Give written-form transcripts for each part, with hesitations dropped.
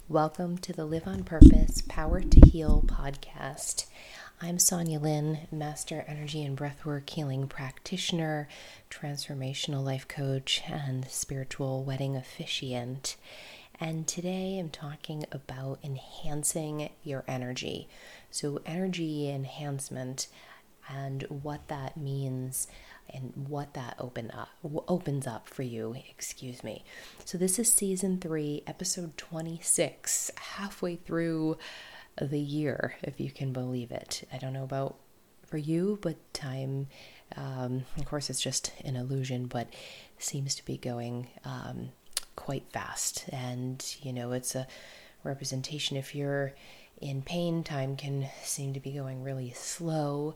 Welcome to the Live on Purpose Power to Heal podcast. I'm Sonia Lynn, Master Energy and Breathwork Healing Practitioner, Transformational Life Coach, and Spiritual Wedding Officiant. And today I'm talking about enhancing your energy. So energy enhancement and what that means and what that opens up for you, So this is season 3, episode 26, halfway through the year, if you can believe it. I don't know about for you, but time, of course it's just an illusion, but seems to be going quite fast. And, it's a representation. If you're in pain, time can seem to be going really slow.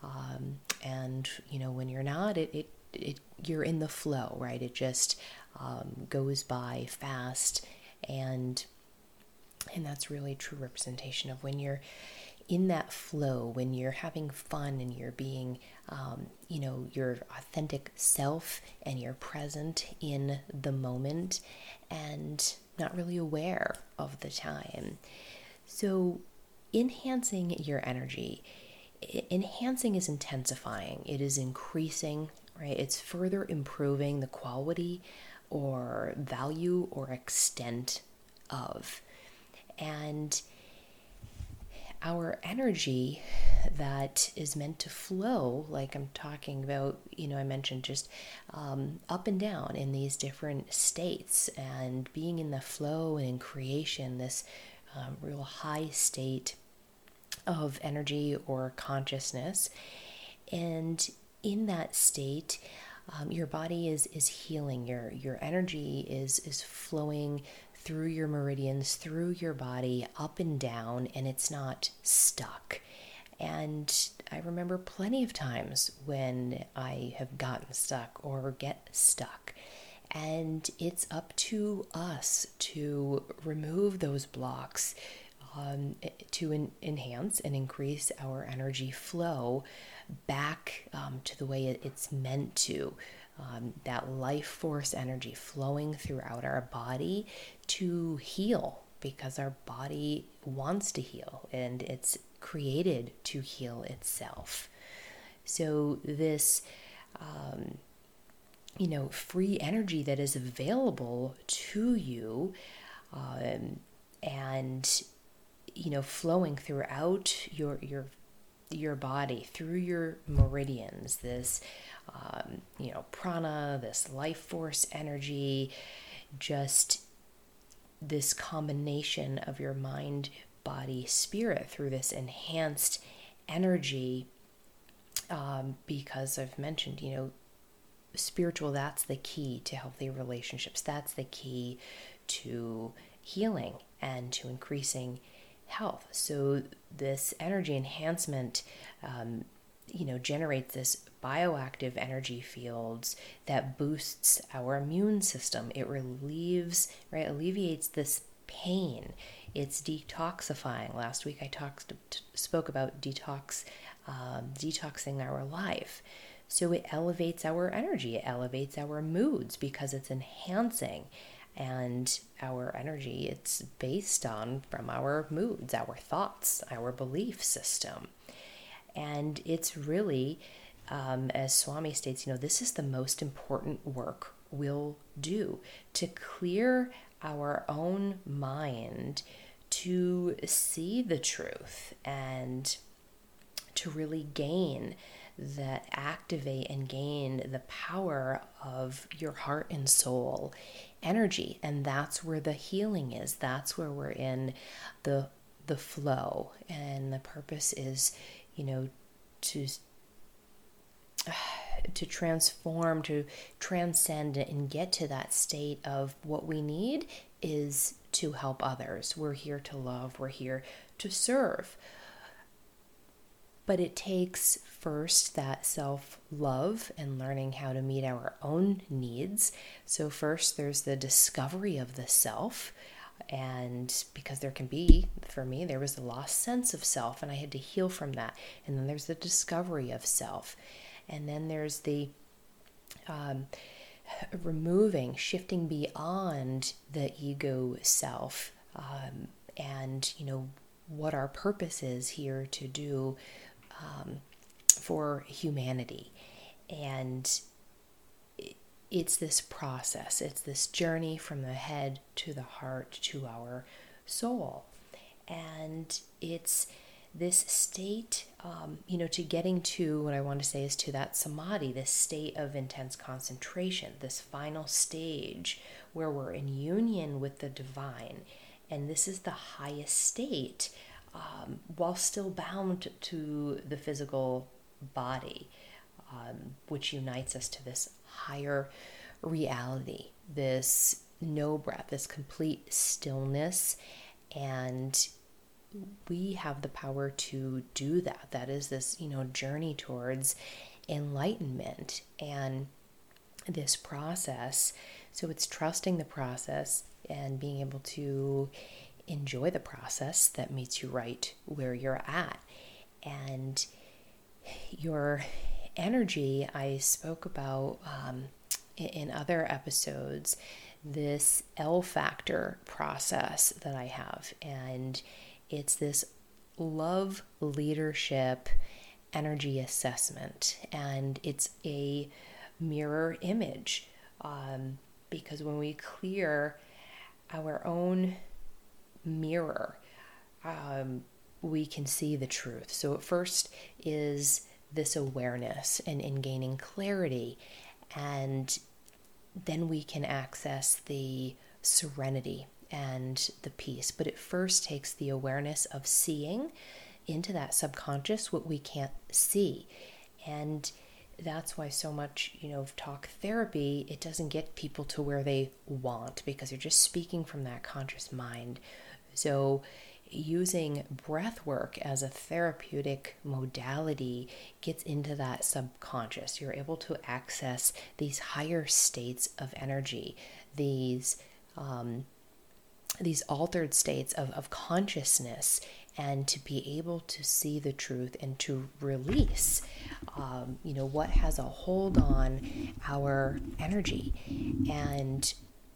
And when you're not, you're in the flow, right? It just goes by fast, and that's really a true representation of when you're in that flow, when you're having fun and you're being, your authentic self, and you're present in the moment and not really aware of the time. So enhancing your energy. Enhancing is intensifying. It is increasing, right? It's further improving the quality or value or extent of. And our energy that is meant to flow, like I'm talking about, I mentioned just up and down in these different states, and being in the flow and in creation, this real high state of energy or consciousness. And in that state, your body is healing. Your energy is flowing through your meridians, through your body, up and down, and it's not stuck. And I remember plenty of times when I have gotten stuck or get stuck. And it's up to us to remove those blocks, to enhance and increase our energy flow back to the way it's meant to. That life force energy flowing throughout our body to heal, because our body wants to heal and it's created to heal itself. So this free energy that is available to you, and flowing throughout your body, through your meridians, this prana, this life force energy, just this combination of your mind, body, spirit through this enhanced energy, because I've mentioned, spiritual, that's the key to healthy relationships. That's the key to healing and to increasing health. So this energy enhancement, generates this bioactive energy fields that boosts our immune system. It alleviates this pain. It's detoxifying. Last week I spoke about detoxing our life. So it elevates our energy, it elevates our moods, because it's enhancing. And our energy, it's based from our moods, our thoughts, our belief system. And it's really, as Swami states, this is the most important work we'll do, to clear our own mind, to see the truth, and to really activate and gain the power of your heart and soul energy. And that's where the healing is. That's where we're in the flow. And the purpose is, to transform, to transcend, and get to that state of what we need is to help others. We're here to love. We're here to serve. But it takes first that self-love and learning how to meet our own needs. So first there's the discovery of the self. And because there can be, for me, there was a lost sense of self, and I had to heal from that. And then there's the discovery of self. And then there's the shifting beyond the ego self, and what our purpose is here to do for humanity. And it's this process, it's this journey from the head to the heart to our soul. And it's this state, to getting to what I want to say is to that samadhi, this state of intense concentration, this final stage where we're in union with the divine. And this is the highest state, while still bound to the physical body, which unites us to this higher reality, this no breath, this complete stillness. And we have the power to do that. That is this, journey towards enlightenment and this process. So it's trusting the process and being able to enjoy the process that meets you right where you're at. And your energy, I spoke about in other episodes, this L factor process that I have. And it's this love leadership energy assessment. And it's a mirror image, because when we clear our own mirror, we can see the truth. So at first is this awareness and in gaining clarity, and then we can access the serenity and the peace. But it first takes the awareness of seeing into that subconscious what we can't see. And that's why so much, talk therapy, it doesn't get people to where they want, because you're just speaking from that conscious mind. So using breath work as a therapeutic modality gets into that subconscious. You're able to access these higher states of energy, these altered states of consciousness, and to be able to see the truth and to release, what has a hold on our energy. And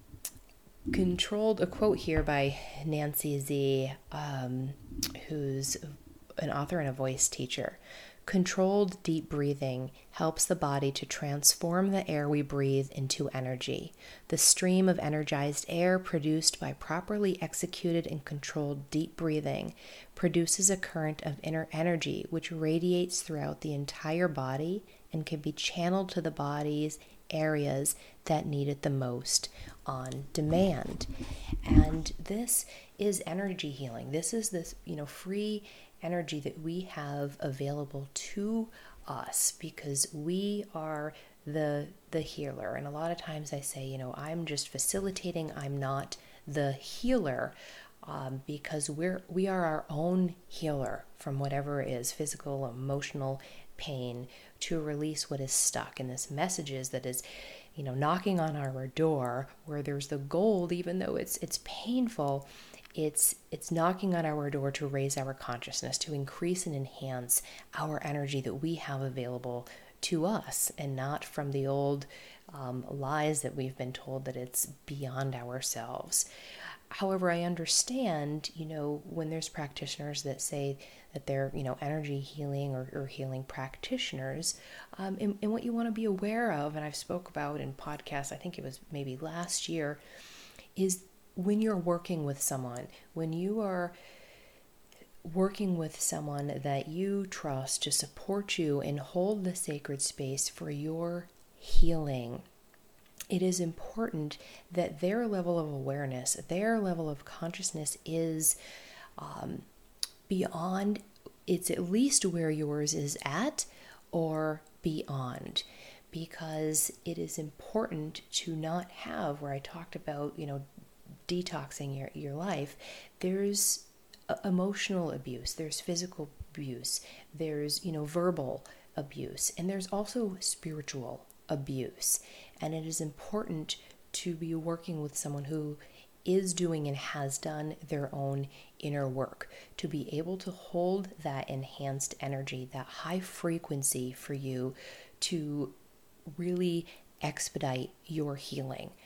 a quote here by Nancy Z, who's an author and a voice teacher. Controlled deep breathing helps the body to transform the air we breathe into energy. The stream of energized air produced by properly executed and controlled deep breathing produces a current of inner energy which radiates throughout the entire body and can be channeled to the body's areas that need it the most on demand. And this is energy healing. This is this, free energy that we have available to us, because we are the healer. And a lot of times I say, I'm just facilitating, I'm not the healer, because we are our own healer from whatever is physical, emotional pain, to release what is stuck. And this message is that is, knocking on our door, where there's the gold, even though it's painful. It's knocking on our door to raise our consciousness, to increase and enhance our energy that we have available to us, and not from the old lies that we've been told that it's beyond ourselves. However, I understand, when there's practitioners that say that they're, energy healing or healing practitioners, and what you want to be aware of, and I've spoke about in podcasts, I think it was maybe last year, is when you're working with someone, when you are working with someone that you trust to support you and hold the sacred space for your healing, it is important that their level of awareness, their level of consciousness is beyond, it's at least where yours is at or beyond. Because it is important to not have, where I talked about, detoxing your life, there's emotional abuse, there's physical abuse, there's, verbal abuse, and there's also spiritual abuse. And it is important to be working with someone who is doing and has done their own inner work, to be able to hold that enhanced energy, that high frequency for you, to really expedite your healing.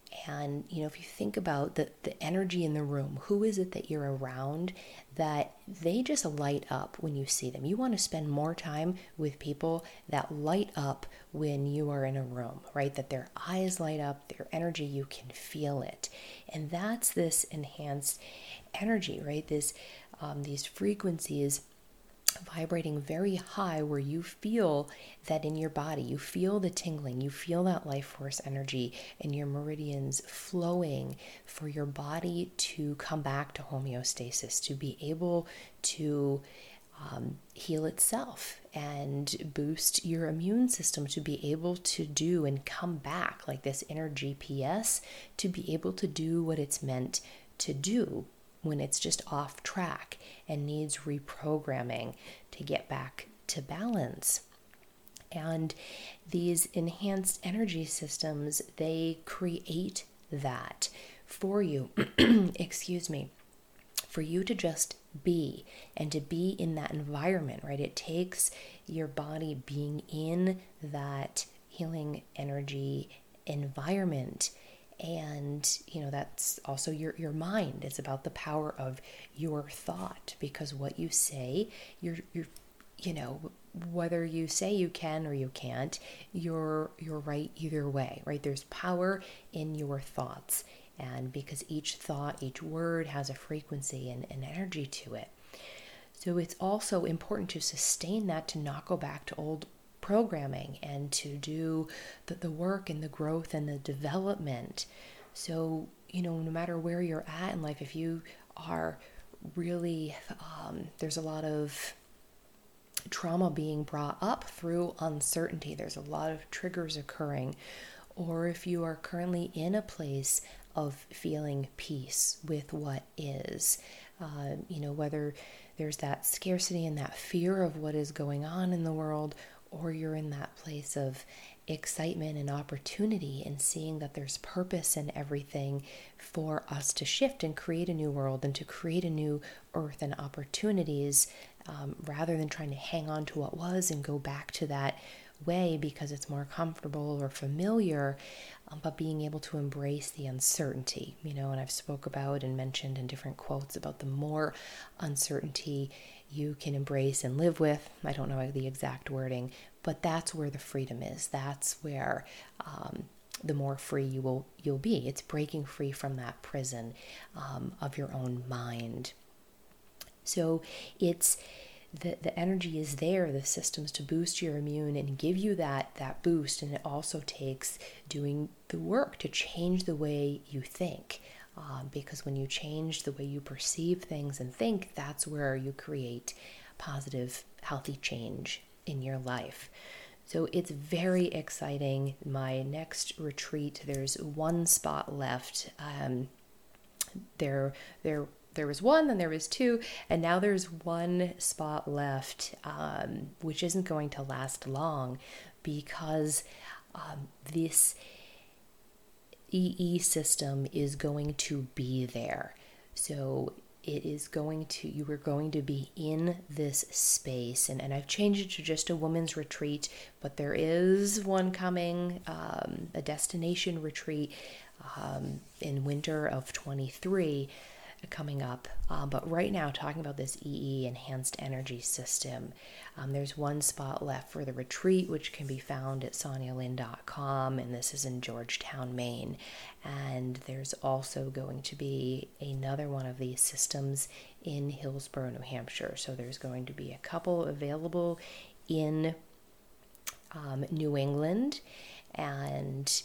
And, if you think about the energy in the room, who is it that you're around that they just light up when you see them? You want to spend more time with people that light up when you are in a room, right? That their eyes light up, their energy, you can feel it. And that's this enhanced energy, right? These frequencies vibrating very high where you feel that in your body, you feel the tingling, you feel that life force energy and your meridians flowing for your body to come back to homeostasis, to be able to heal itself and boost your immune system to be able to do and come back like this inner GPS to be able to do what it's meant to do when it's just off track and needs reprogramming to get back to balance. And these enhanced energy systems, they create that for you, excuse me, for you to just be and to be in that environment, right? It takes your body being in that healing energy environment. And, that's also your mind. It's about the power of your thought, because what you say, you're whether you say you can or you can't, you're right either way, right? There's power in your thoughts. And because each thought, each word has a frequency and an energy to it. So it's also important to sustain that, to not go back to old programming and to do the work and the growth and the development. So, no matter where you're at in life, if you are really, there's a lot of trauma being brought up through uncertainty, there's a lot of triggers occurring, or if you are currently in a place of feeling peace with what is, whether there's that scarcity and that fear of what is going on in the world, or you're in that place of excitement and opportunity and seeing that there's purpose in everything for us to shift and create a new world and to create a new earth and opportunities, rather than trying to hang on to what was and go back to that way because it's more comfortable or familiar, but being able to embrace the uncertainty, and I've spoke about and mentioned in different quotes about the more uncertainty you can embrace and live with. I don't know the exact wording, but that's where the freedom is. That's where the more free you'll be. It's breaking free from that prison of your own mind. So it's the energy is there, the systems to boost your immune and give you that boost. And it also takes doing the work to change the way you think. Because when you change the way you perceive things and think, that's where you create positive, healthy change in your life. So it's very exciting. My next retreat, there's one spot left. There was one, then there was two, and now there's one spot left, which isn't going to last long because this EE system is going to be there. So you are going to be in this space, and I've changed it to just a women's retreat, but there is one coming, a destination retreat in winter of 23 coming up. But right now, talking about this EE enhanced energy system, there's one spot left for the retreat, which can be found at sonialyn.com, and this is in Georgetown, Maine. And there's also going to be another one of these systems in Hillsborough, New Hampshire. So there's going to be a couple available in New England. And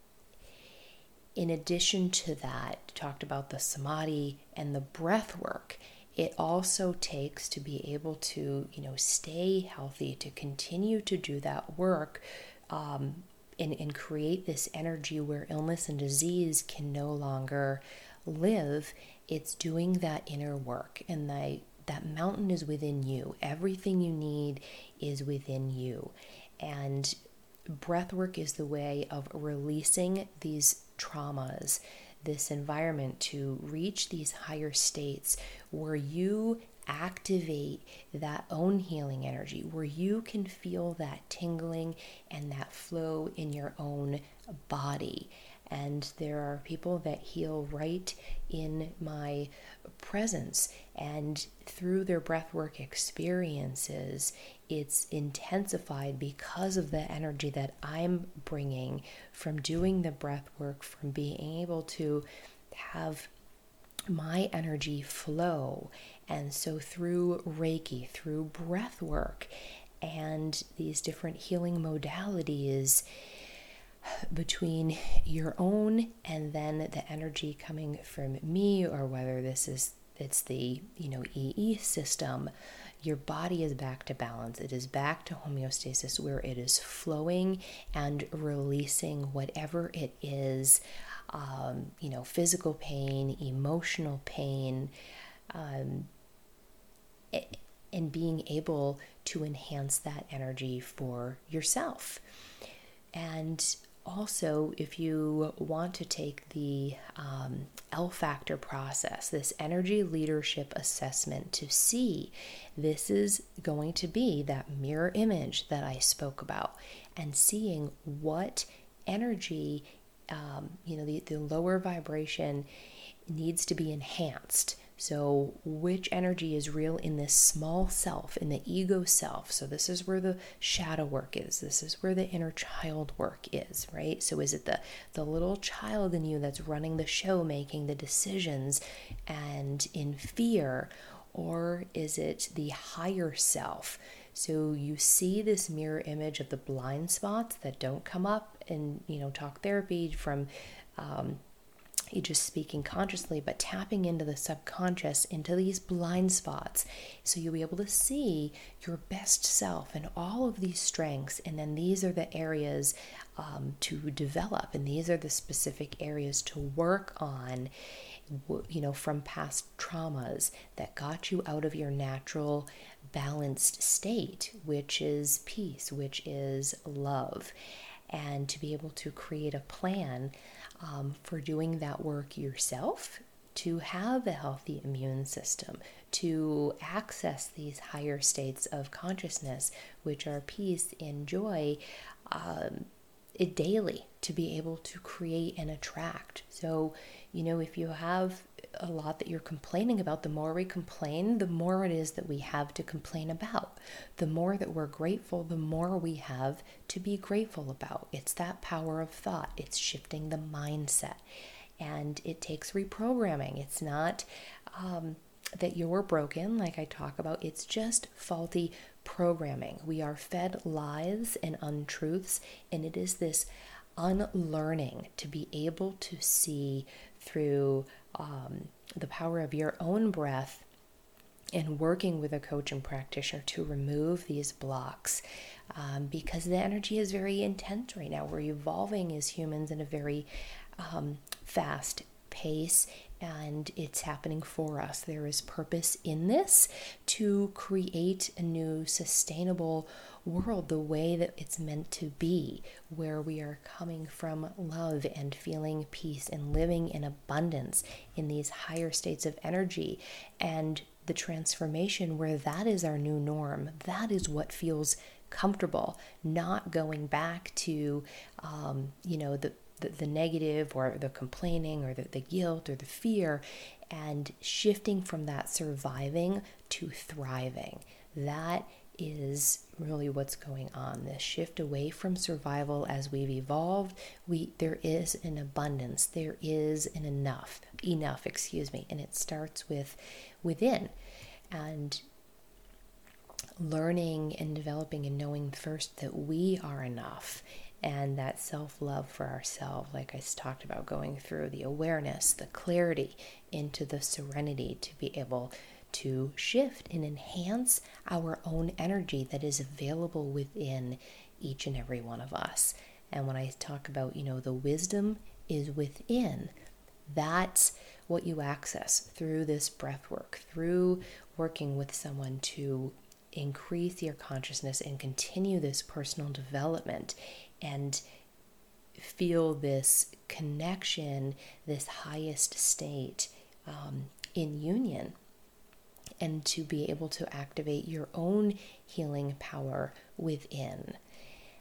in addition to that, talked about the samadhi and the breath work. It also takes to be able to, stay healthy, to continue to do that work, and create this energy where illness and disease can no longer live. It's doing that inner work, and that mountain is within you. Everything you need is within you. And breath work is the way of releasing these traumas, this environment, to reach these higher states where you activate that own healing energy, where you can feel that tingling and that flow in your own body. And there are people that heal right in my presence, and through their breathwork experiences, it's intensified because of the energy that I'm bringing from doing the breath work, from being able to have my energy flow. And so through Reiki, through breath work, and these different healing modalities, between your own and then the energy coming from me, or whether it's the EE system, your body is back to balance. It is back to homeostasis, where it is flowing and releasing whatever it is, physical pain, emotional pain, and being able to enhance that energy for yourself. And also, if you want to take the L Factor process, this energy leadership assessment, to see, this is going to be that mirror image that I spoke about, and seeing what energy, the lower vibration needs to be enhanced. So which energy is real in this small self, in the ego self? So this is where the shadow work is. This is where the inner child work is, right? So is it the little child in you that's running the show, making the decisions and in fear? Or is it the higher self? So you see this mirror image of the blind spots that don't come up in, talk therapy, from you just speaking consciously, but tapping into the subconscious, into these blind spots. So you'll be able to see your best self and all of these strengths. And then these are the areas to develop. And these are the specific areas to work on, from past traumas that got you out of your natural balanced state, which is peace, which is love. And to be able to create a plan for doing that work yourself, to have a healthy immune system, to access these higher states of consciousness, which are peace and joy, daily, to be able to create and attract. So, if you have a lot that you're complaining about, the more we complain, the more it is that we have to complain about. The more that we're grateful, the more we have to be grateful about. It's that power of thought. It's shifting the mindset. And it takes reprogramming. It's not that you're broken, like I talk about. It's just faulty programming. We are fed lies and untruths, and it is this unlearning to be able to see through the power of your own breath, and working with a coach and practitioner to remove these blocks, because the energy is very intense right now. We're evolving as humans in a very fast pace, and it's happening for us. There is purpose in this to create a new sustainable world the way that it's meant to be, where we are coming from love and feeling peace and living in abundance in these higher states of energy. And the transformation where that is our new norm, that is what feels comfortable, not going back to the negative, or the complaining, or the guilt, or the fear, and shifting from that surviving to thriving. That is really what's going on. This shift away from survival. As we've evolved, there is an abundance, there is an enough, and it starts within. And learning and developing and knowing first that we are enough, and that self-love for ourselves, like I talked about, going through the awareness, the clarity, into the serenity, to be able to shift and enhance our own energy that is available within each and every one of us. And when I talk about, the wisdom is within, that's what you access through this breath work, through working with someone to increase your consciousness and continue this personal development, and feel this connection, this highest state in union, and to be able to activate your own healing power within.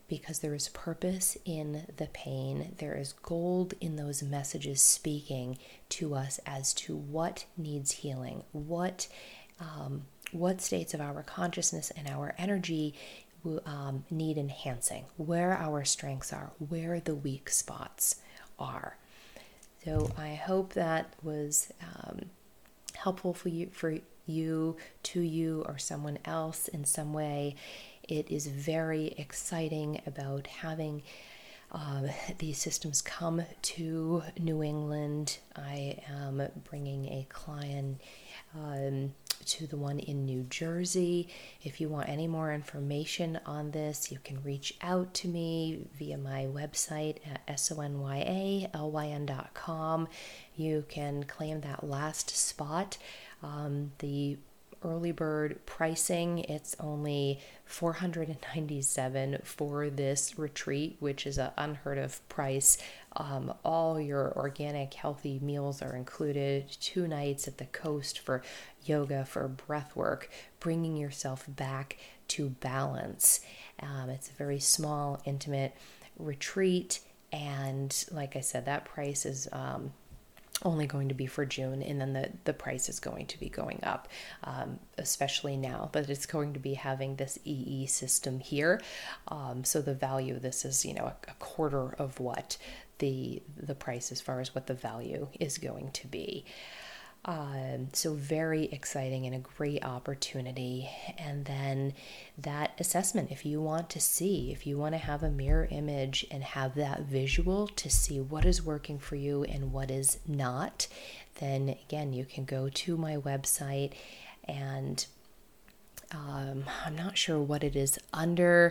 because there is purpose in the pain. There is gold in those messages speaking to us as to what needs healing, what states of our consciousness and our energy need enhancing, where our strengths are, where the weak spots are. So I hope that was helpful for you, to you, or someone else in some way. It is very exciting about having these systems come to New England. I am bringing a client to the one in New Jersey. If you want any more information on this, you can reach out to me via my website at sonyalyn.com. You can claim that last spot. The early bird pricing, it's only $497 for this retreat, which is an unheard of price. All your organic healthy meals are included, 2 nights at the coast for yoga, for breath work, bringing yourself back to balance. It's a very small, intimate retreat, and like I said, that price is only going to be for June, and then the price is going to be going up, especially now, but it's going to be having this EE system here. So the value of this is, a quarter of what the price as far as what the value is going to be. So very exciting and a great opportunity. And then that assessment, if you want to have a mirror image and have that visual to see what is working for you and what is not, then again, you can go to my website, and I'm not sure what it is under.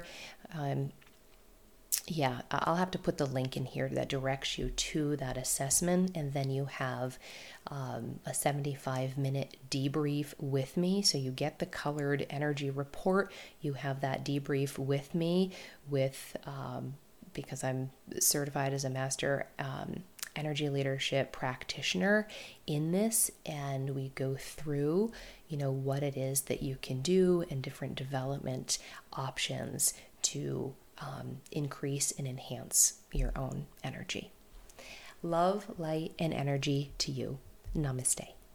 I'll have to put the link in here that directs you to that assessment, and then you have a 75-minute debrief with me. So you get the colored energy report. You have that debrief with me because I'm certified as a master energy leadership practitioner in this, and we go through, what it is that you can do and different development options to increase and enhance your own energy. Love, light, and energy to you. Namaste.